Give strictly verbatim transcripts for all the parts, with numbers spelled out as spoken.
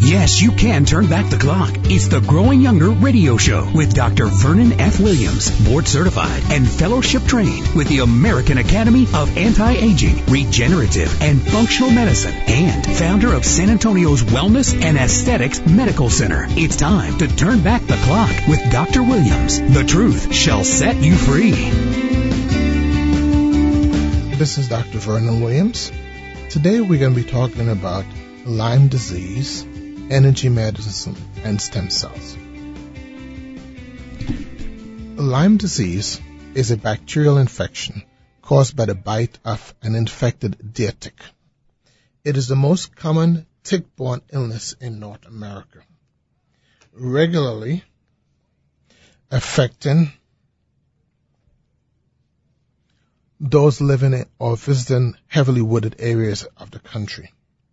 Yes, you can turn back the clock. It's the Growing Younger Radio Show with Doctor Vernon F. Williams, board certified and fellowship trained with the American Academy of Anti-Aging, Regenerative, and Functional Medicine, and founder of San Antonio's Wellness and Aesthetics Medical Center. It's time to turn back the clock with Doctor Williams. The truth shall set you free. This is Doctor Vernon Williams. Today we're going to be talking about Lyme disease, energy medicine, and stem cells. Lyme disease is a bacterial infection caused by the bite of an infected deer tick. It is the most common tick-borne illness in North America, regularly affecting those living in or visiting heavily wooded areas of the country.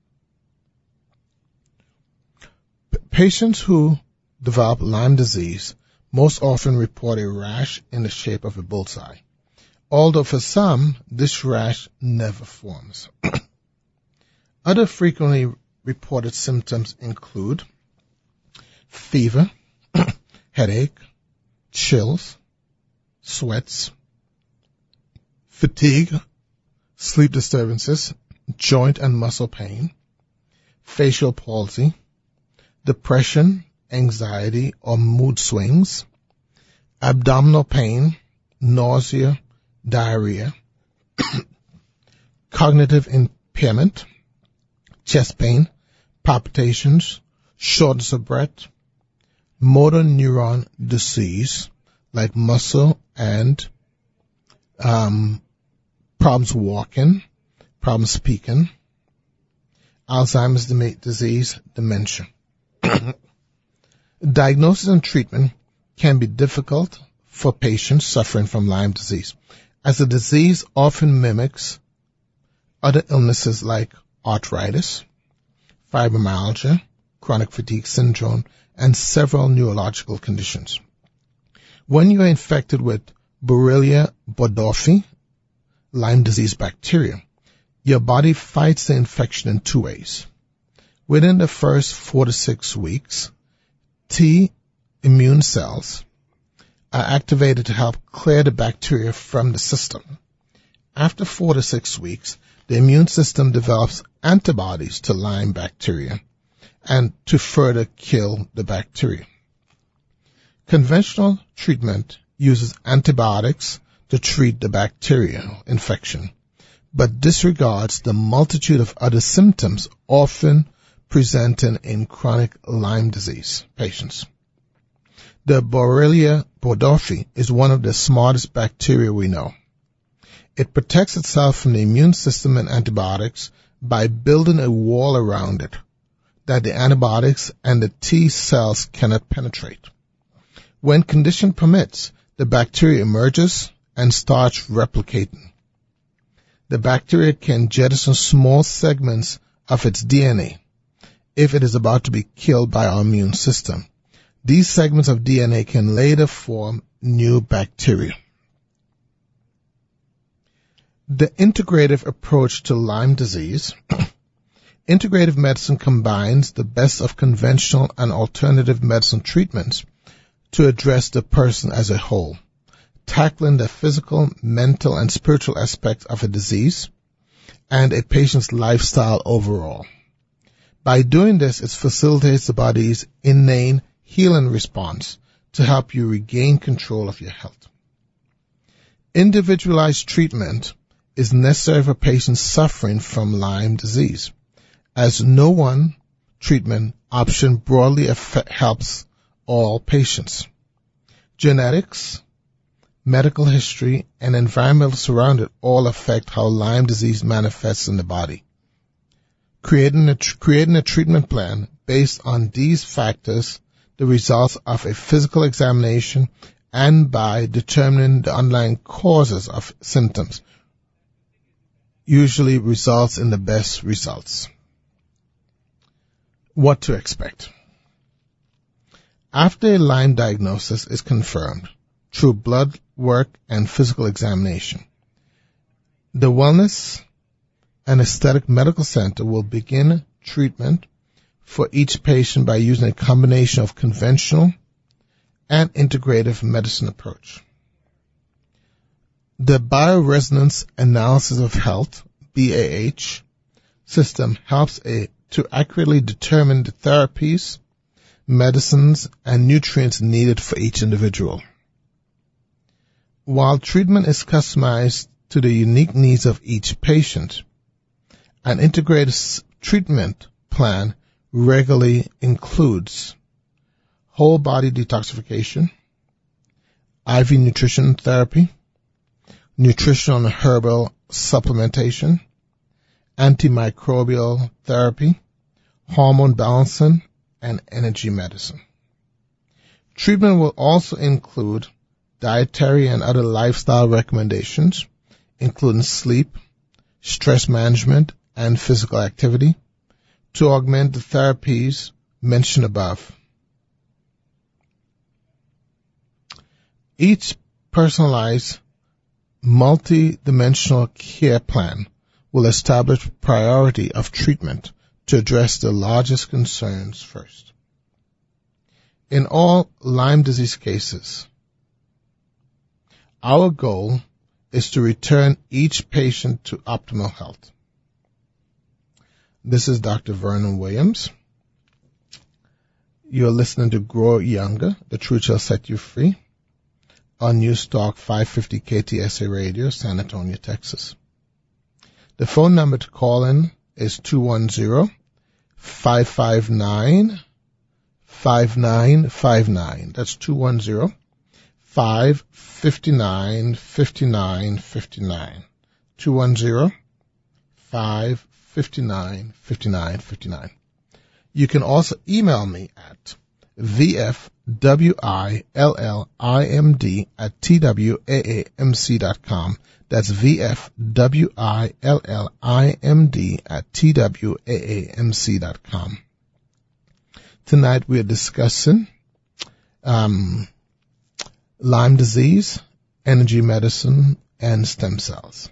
P- patients who develop Lyme disease most often report a rash in the shape of a bullseye, although for some, this rash never forms. Other frequently reported symptoms include fever, headache, chills, sweats, fatigue, sleep disturbances, joint and muscle pain, facial palsy, depression, anxiety or mood swings, abdominal pain, nausea, diarrhea, cognitive impairment, chest pain, palpitations, shortness of breath, motor neuron disease like muscle and um, problems walking, problems speaking, Alzheimer's disease, dementia. Diagnosis and treatment can be difficult for patients suffering from Lyme disease, as the disease often mimics other illnesses like arthritis, fibromyalgia, chronic fatigue syndrome, and several neurological conditions. When you are infected with Borrelia burgdorferi, Lyme disease bacteria, your body fights the infection in two ways. Within the first four to six weeks, T immune cells are activated to help clear the bacteria from the system. After four to six weeks, the immune system develops antibodies to Lyme bacteria and to further kill the bacteria. Conventional treatment uses antibiotics to treat the bacterial infection, but disregards the multitude of other symptoms often presenting in chronic Lyme disease patients. The Borrelia burgdorferi is one of the smartest bacteria we know. It protects itself from the immune system and antibiotics by building a wall around it that the antibiotics and the T cells cannot penetrate. When condition permits, the bacteria emerges and starts replicating. The bacteria can jettison small segments of its D N A if it is about to be killed by our immune system. These segments of D N A can later form new bacteria. The integrative approach to Lyme disease. Integrative medicine combines the best of conventional and alternative medicine treatments to address the person as a whole, tackling the physical, mental, and spiritual aspects of a disease and a patient's lifestyle overall. By doing this, it facilitates the body's innate healing response to help you regain control of your health. Individualized treatment is necessary for patients suffering from Lyme disease, as no one treatment option broadly affect, helps all patients. Genetics, medical history, and environmental surroundings all affect how Lyme disease manifests in the body. Creating a, creating a treatment plan based on these factors, the results of a physical examination, and by determining the underlying causes of symptoms, usually results in the best results. What to expect? After a Lyme diagnosis is confirmed through blood work and physical examination, the Wellness and Aesthetic Medical Center will begin treatment for each patient by using a combination of conventional and integrative medicine approach. The Bioresonance Analysis of Health, B A H, system helps a, to accurately determine the therapies, medicines, and nutrients needed for each individual. While treatment is customized to the unique needs of each patient, an integrated treatment plan regularly includes whole body detoxification, I V nutrition therapy, nutritional and herbal supplementation, antimicrobial therapy, hormone balancing, and energy medicine. Treatment will also include dietary and other lifestyle recommendations, including sleep, stress management, and physical activity, to augment the therapies mentioned above. Each personalized, multi-dimensional care plan will establish priority of treatment to address the largest concerns first. In all Lyme disease cases, our goal is to return each patient to optimal health. This is Doctor Vernon Williams. You're listening to Grow Younger, The Truth Shall Set You Free, on News Talk five fifty K T S A Radio, San Antonio, Texas. The phone number to call in is two one zero, five five nine, five nine five nine. That's two one zero, five five nine, five nine five nine. two one zero, five five nine, five nine five nine. You can also email me at V F W I L L I M D at T W A A M C dot com. That's V F W I L L I M D at T W A A M C dot com. Tonight we are discussing um, Lyme disease, energy medicine, and stem cells.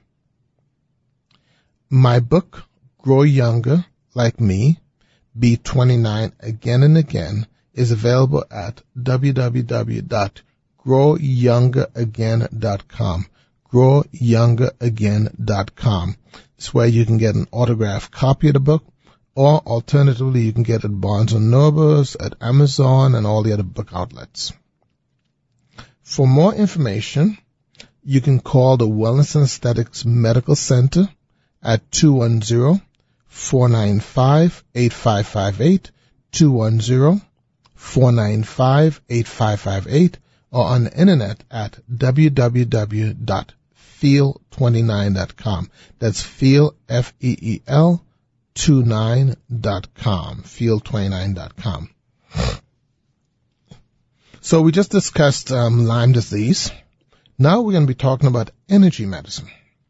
My book, Grow Younger Like Me, Be twenty-nine Again and Again, is available at w w w dot grow younger again dot com. grow younger again dot com. It's where you can get an autographed copy of the book, or alternatively you can get it at Barnes and Nobles, at Amazon, and all the other book outlets. For more information, you can call the Wellness and Aesthetics Medical Center at two one zero, four nine five, eight five five eight, two one zero, four nine five, eight five five eight, or on the internet at w w w dot feel twenty-nine dot com. That's feel, F E E L, twenty-nine dot com, feel twenty-nine dot com. So we just discussed um, Lyme disease. Now we're going to be talking about energy medicine.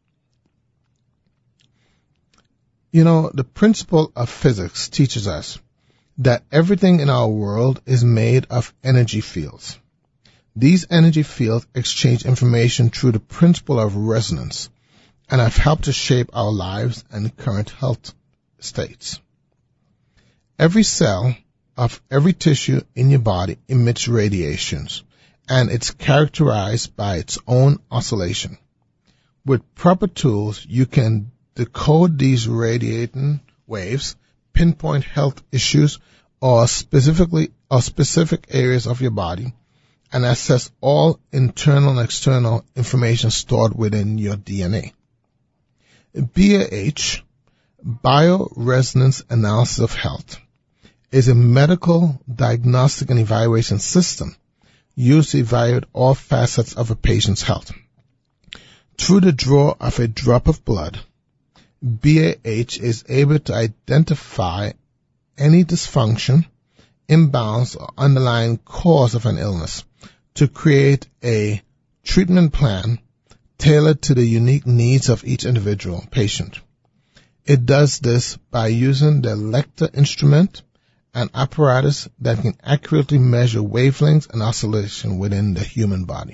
You know, the principle of physics teaches us that everything in our world is made of energy fields. These energy fields exchange information through the principle of resonance and have helped to shape our lives and current health states. Every cell of every tissue in your body emits radiations, and it's characterized by its own oscillation. With proper tools, you can decode these radiating waves, pinpoint health issues or specifically or specific areas of your body, and assess all internal and external information stored within your D N A. B A H, Bioresonance Analysis of Health, is a medical diagnostic and evaluation system used to evaluate all facets of a patient's health. Through the draw of a drop of blood, B A H is able to identify any dysfunction, imbalance, or underlying cause of an illness to create a treatment plan tailored to the unique needs of each individual patient. It does this by using the Lecter instrument, an apparatus that can accurately measure wavelengths and oscillation within the human body.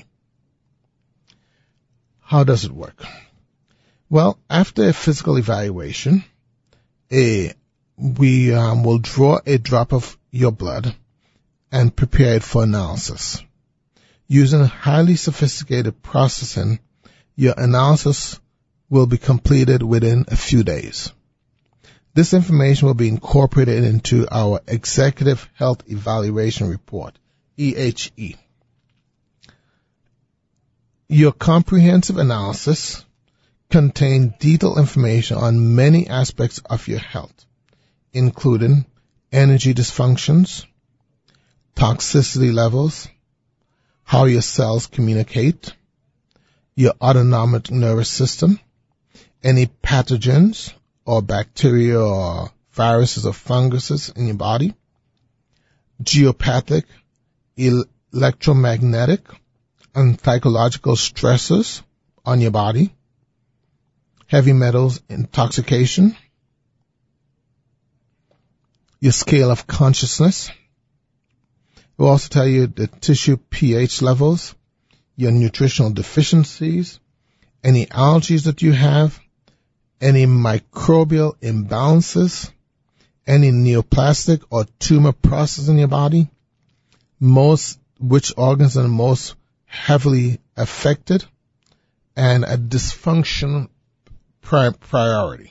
How does it work? Well, after a physical evaluation, a we um, will draw a drop of your blood and prepare it for analysis. Using highly sophisticated processing, your analysis will be completed within a few days. This information will be incorporated into our Executive Health Evaluation Report, E H E. Your comprehensive analysis contains detailed information on many aspects of your health, including energy dysfunctions, toxicity levels, how your cells communicate, your autonomic nervous system, any pathogens or bacteria or viruses or funguses in your body, geopathic, electromagnetic, and psychological stresses on your body, heavy metals intoxication, your scale of consciousness. It will also tell you the tissue pH levels, your nutritional deficiencies, any allergies that you have, any microbial imbalances, any neoplastic or tumor process in your body, most which organs are most heavily affected, and a dysfunction pri- priority.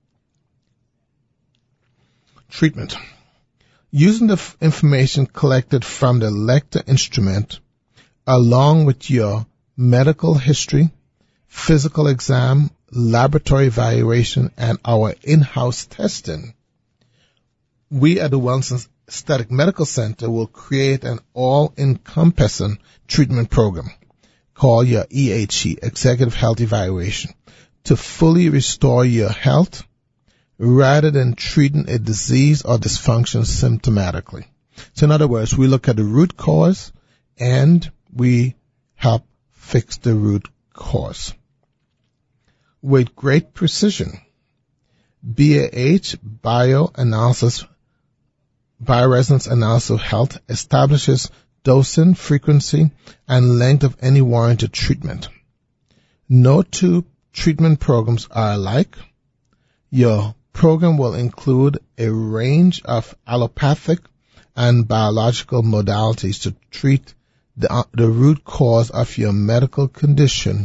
Treatment. Using the f- information collected from the Lecter instrument, along with your medical history, physical exam, laboratory evaluation, and our in-house testing, we at the Wellness Aesthetic Medical Center will create an all-encompassing treatment program called your E H E, Executive Health Evaluation, to fully restore your health rather than treating a disease or dysfunction symptomatically. So in other words, we look at the root cause and we help fix the root cause. With great precision, B A H bioanalysis, bioresonance analysis of health establishes dosing, frequency, and length of any warranted treatment. No two treatment programs are alike. Your program will include a range of allopathic and biological modalities to treat the, uh, the root cause of your medical condition.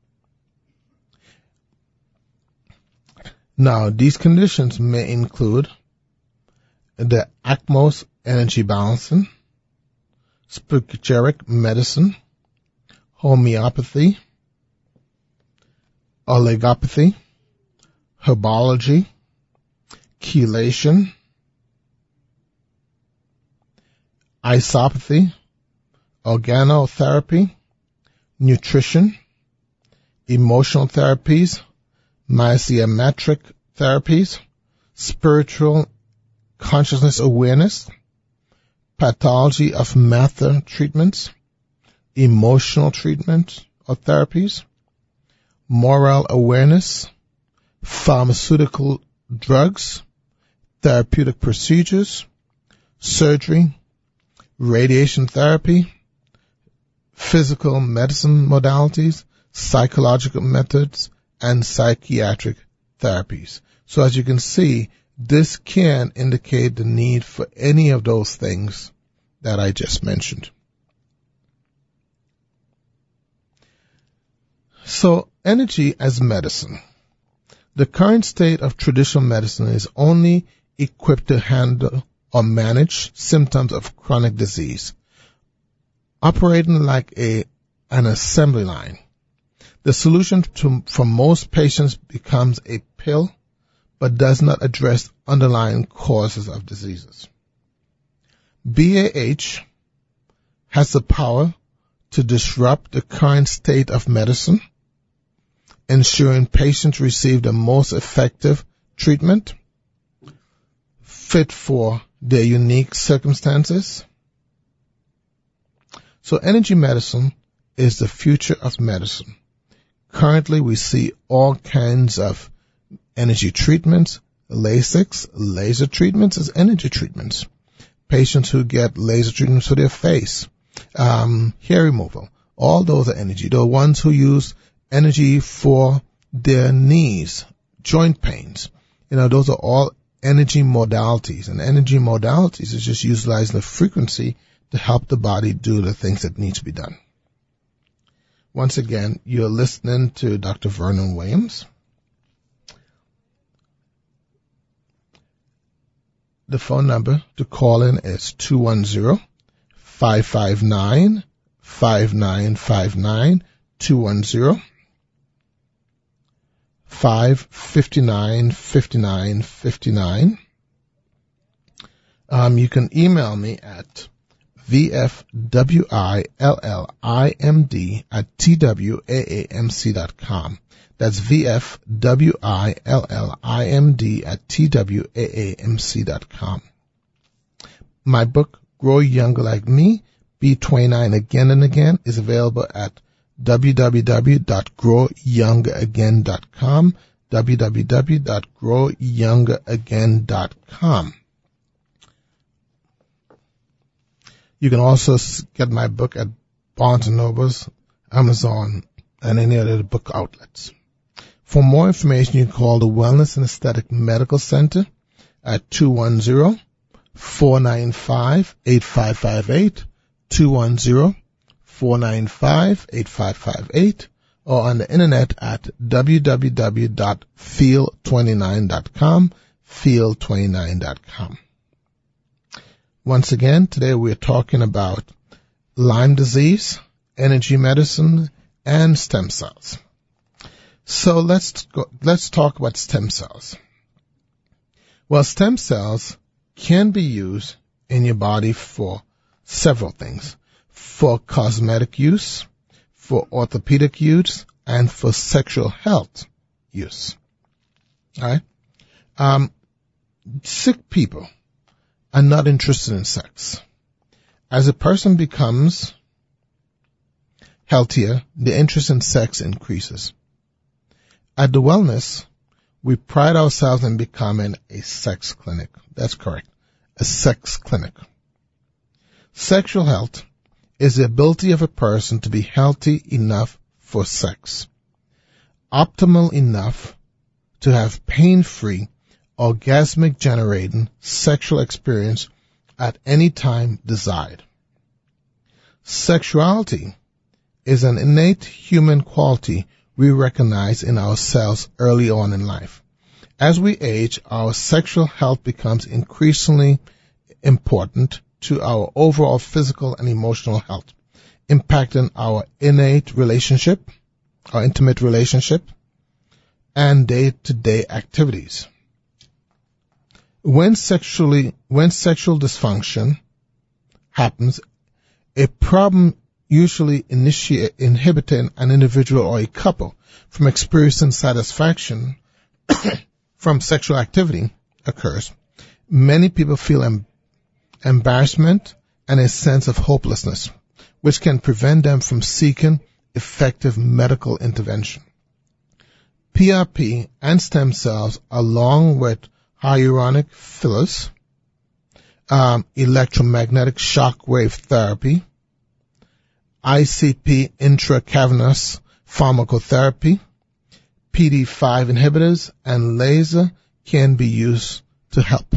Now, these conditions may include the ACMOS energy balancing, spagyric medicine, homeopathy, oligopathy, herbology, chelation, isopathy, organotherapy, nutrition, emotional therapies, myciometric therapies, spiritual consciousness awareness, pathology of matter treatments, emotional treatment or therapies, moral awareness, pharmaceutical drugs, therapeutic procedures, surgery, radiation therapy, physical medicine modalities, psychological methods, and psychiatric therapies. So as you can see, this can indicate the need for any of those things that I just mentioned. So, energy as medicine. The current state of traditional medicine is only equipped to handle or manage symptoms of chronic disease, operating like a an assembly line. The solution to, for most patients becomes a pill, but does not address underlying causes of diseases. B A H has the power to disrupt the current state of medicine, ensuring patients receive the most effective treatment fit for their unique circumstances. So energy medicine is the future of medicine. Currently, we see all kinds of energy treatments, LASIK, laser treatments as energy treatments. Patients who get laser treatments for their face, um, hair removal, all those are energy. The ones who use energy for their knees, joint pains, you know, those are all energy modalities. And energy modalities is just utilizing the frequency to help the body do the things that need to be done. Once again, you're listening to Doctor Vernon Williams. The phone number to call in is two one zero, five five nine, five nine five nine, two one zero, five five nine, five nine five nine. Um, you can email me at V F W I L L I M D at T W A A M C dot com. That's V F W I L L I M D at T W A A M C dot com. My book, Grow Younger Like Me, Be twenty-nine Again and Again, is available at w w w dot grow younger again dot com, w w w dot grow younger again dot com. You can also get my book at Barnes and Nobles, Amazon, and any other book outlets. For more information, you can call the Wellness and Aesthetic Medical Center at two one zero, four nine five, eight five five eight, two one zero, four nine five, eight five five eight, or on the internet at w w w dot feel twenty-nine dot com, feel twenty-nine dot com. Once again, today we're talking about Lyme disease, energy medicine, and stem cells. So let's go, let's talk about stem cells. Well, stem cells can be used in your body for several things. For cosmetic use, for orthopedic use, and for sexual health use. All right? Um, sick people are not interested in sex. As a person becomes healthier, the interest in sex increases. At the Wellness, we pride ourselves in becoming a sex clinic. That's correct. A sex clinic. Sexual health is the ability of a person to be healthy enough for sex, optimal enough to have pain-free, orgasmic generating sexual experience at any time desired. Sexuality is an innate human quality we recognize in ourselves early on in life. As we age, our sexual health becomes increasingly important to our overall physical and emotional health, impacting our innate relationship, our intimate relationship, and day-to-day activities. When sexually, when sexual dysfunction happens, a problem usually initiate, inhibiting an individual or a couple from experiencing satisfaction from sexual activity occurs. Many people feel em- embarrassment and a sense of hopelessness, which can prevent them from seeking effective medical intervention. P R P and stem cells, along with hyaluronic fillers, um, electromagnetic shock wave therapy, I C P intracavernous pharmacotherapy, P D E five inhibitors, and laser can be used to help.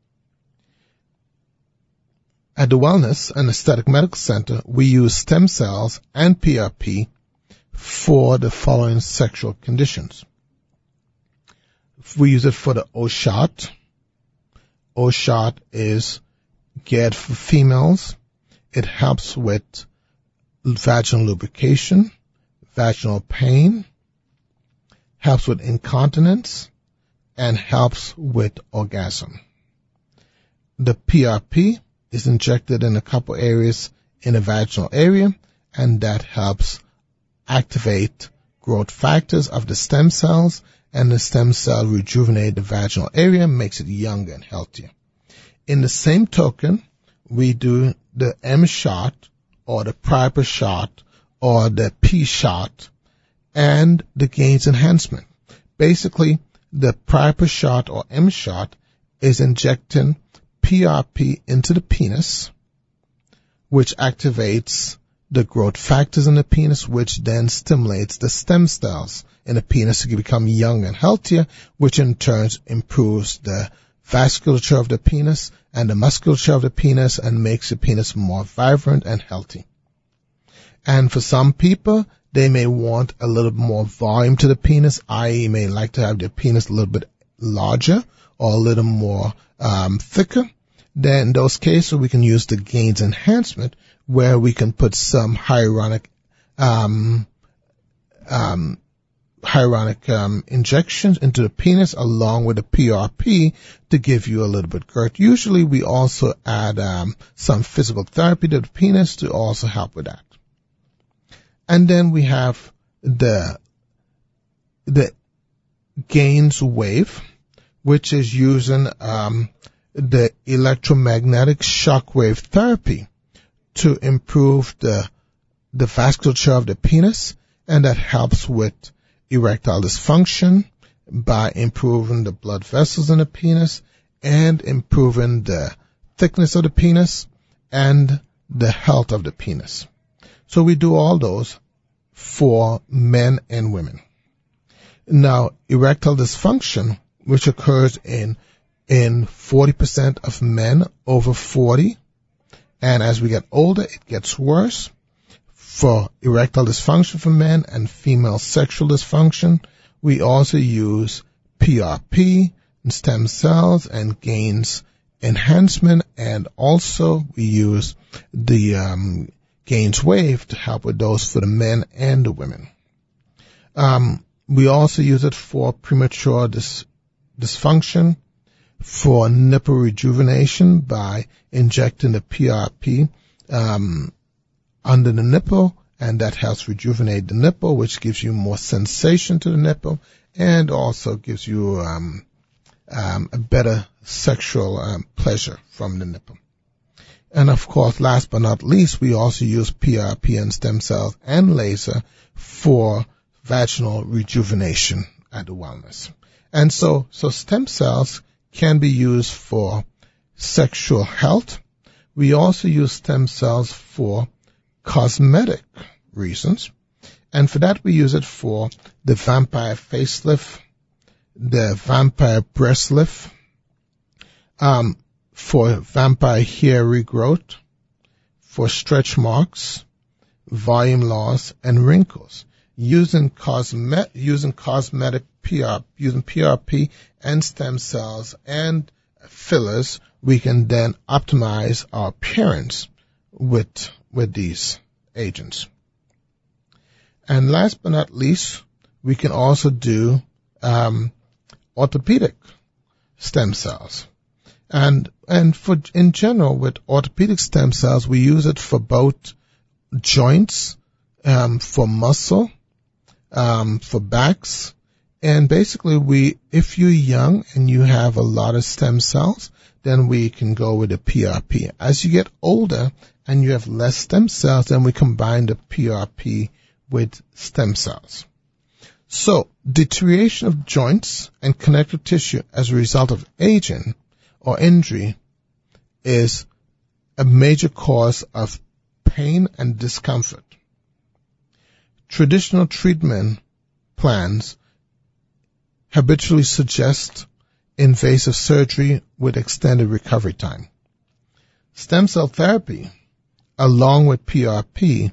At the Wellness and Aesthetic Medical Center, we use stem cells and P R P for the following sexual conditions. We use it for the O-shot. O-shot is geared for females. It helps with vaginal lubrication, vaginal pain, helps with incontinence, and helps with orgasm. The P R P is injected in a couple areas in the vaginal area, and that helps activate growth factors of the stem cells, and the stem cell rejuvenate the vaginal area, makes it younger and healthier. In the same token, we do the M-shot, or the Piper shot, or the P-shot, and the gains enhancement. Basically, the Piper shot or M-shot is injecting P R P into the penis, which activates the growth factors in the penis, which then stimulates the stem cells in the penis to become young and healthier, which in turn improves the vasculature of the penis and the musculature of the penis and makes the penis more vibrant and healthy. And for some people, they may want a little more volume to the penis, that is may like to have their penis a little bit larger or a little more um, thicker. Then in those cases, we can use the gains enhancement where we can put some hyaluronic um, um, hyaluronic um, injections into the penis along with the P R P to give you a little bit girth. Usually we also add um, some physical therapy to the penis to also help with that. And then we have the the gains wave, which is using um, the electromagnetic shock wave therapy to improve the the vasculature of the penis, and that helps with erectile dysfunction by improving the blood vessels in the penis and improving the thickness of the penis and the health of the penis. So we do all those for men and women. Now, erectile dysfunction, which occurs in in forty percent of men over forty, and as we get older, it gets worse. For erectile dysfunction for men and female sexual dysfunction, we also use P R P and stem cells and gains enhancement, and also we use the um, gains wave to help with those for the men and the women. Um, we also use it for premature dys- dysfunction, for nipple rejuvenation by injecting the P R P um, under the nipple, and that helps rejuvenate the nipple, which gives you more sensation to the nipple and also gives you um, um, a better sexual um, pleasure from the nipple. And of course, last but not least, we also use P R P and stem cells and laser for vaginal rejuvenation at the wellness. And so, so stem cells can be used for sexual health. We also use stem cells for cosmetic reasons, and for that we use it for the vampire facelift, the vampire breast lift, um, for vampire hair regrowth, for stretch marks, volume loss, and wrinkles. Using cosmet, using cosmetic P R, using P R P and stem cells and fillers, we can then optimize our appearance with with these agents. And last but not least, we can also do um, orthopedic stem cells. And and for in general, with orthopedic stem cells, we use it for both joints, um, for muscle, um, for backs, and basically, we if you're young and you have a lot of stem cells, then we can go with a P R P. As you get older and you have less stem cells, then we combine the P R P with stem cells. So, deterioration of joints and connective tissue as a result of aging or injury is a major cause of pain and discomfort. Traditional treatment plans habitually suggest invasive surgery with extended recovery time. Stem cell therapy, along with P R P,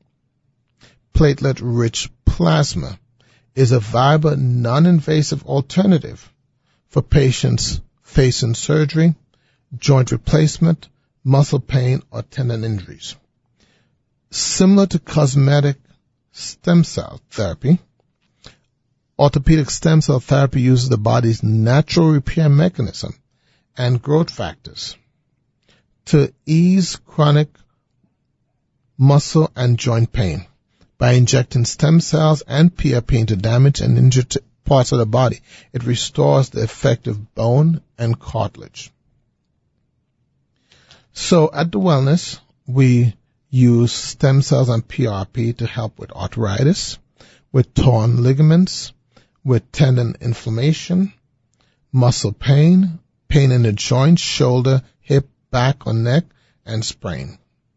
platelet-rich plasma, is a viable non-invasive alternative for patients facing surgery, joint replacement, muscle pain, or tendon injuries. Similar to cosmetic stem cell therapy, orthopedic stem cell therapy uses the body's natural repair mechanism and growth factors to ease chronic muscle and joint pain by injecting stem cells and P R P into damaged and injured parts of the body. It restores the effective bone and cartilage. So at the Wellness, we use stem cells and P R P to help with arthritis, with torn ligaments, with tendon inflammation, muscle pain, pain in the joints, shoulder, hip, back or neck, and sprain.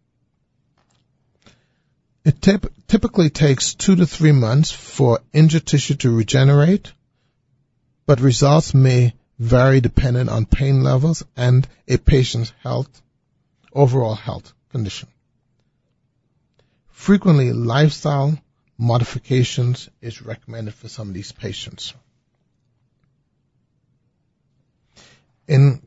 It typ- typically takes two to three months for injured tissue to regenerate, but results may vary depending on pain levels and a patient's health, overall health condition. Frequently, lifestyle modifications is recommended for some of these patients. In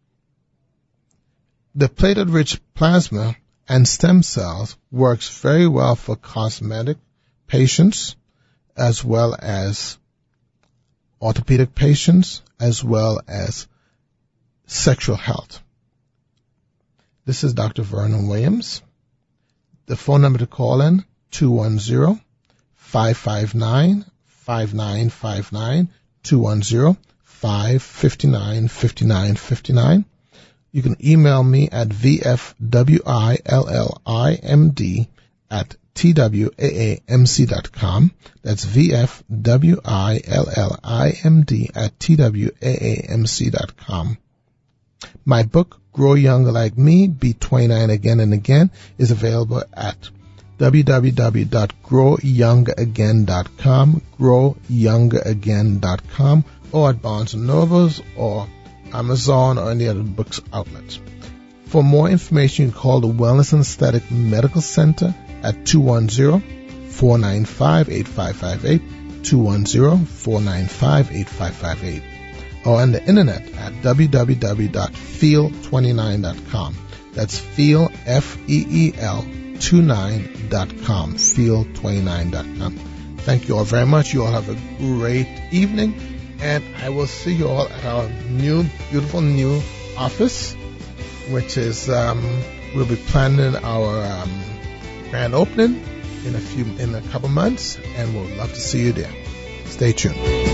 the platelet-rich plasma and stem cells works very well for cosmetic patients as well as orthopedic patients as well as sexual health. This is Doctor Vernon Williams. The phone number to call in, two one zero, five five nine, five nine five nine, two one zero, five five nine, five nine five nine. You can email me at v f w i l l i m d at t w a a m c dot com. That's v f w i l l i m d at t w a a m c dot com. My book, Grow Younger Like Me, Be twenty-nine Again and Again, is available at w w w dot grow younger again dot com, grow younger again dot com, or at Barnes and Nobles or Amazon or any other books outlets. For more information, you can call the Wellness and Aesthetic Medical Center at two one zero, four nine five, eight five five eight, two one zero, four nine five, eight five five eight, or on the internet at w w w dot feel twenty-nine dot com. That's feel, F E E L, twenty-nine dot com, feel twenty-nine dot com. Thank you all very much. You all have a great evening. And I will see you all at our new, beautiful new office, which is, um, we'll be planning our um, grand opening in a few, in a couple months, and we'll love to see you there. Stay tuned.